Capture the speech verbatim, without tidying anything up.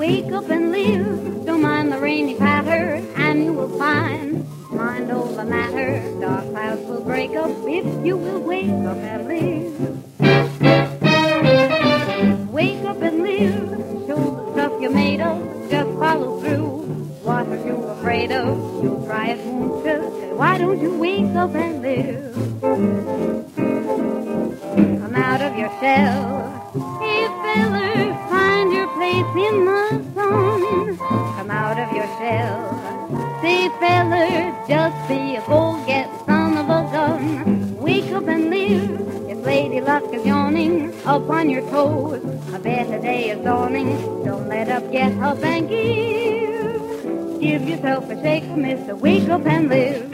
Wake up and live, don't mind the rainy patter, and you will find, mind over matter, dark clouds will break up if you will wake up and live. Wake up and live, show the stuff you're made of, just follow through. What are you afraid of? You'll try it, won't you? Say, why don't you wake up and live? Come out of your shell. Hey, feller, find your place in the sun. Come out of your shell. Say, feller, just be a go-get son of a gun. Wake up and live. If Lady Luck is yawning up on your toes, a better day is dawning. Don't let up, get up and give. Give yourself a shake, mister. Wake up and live.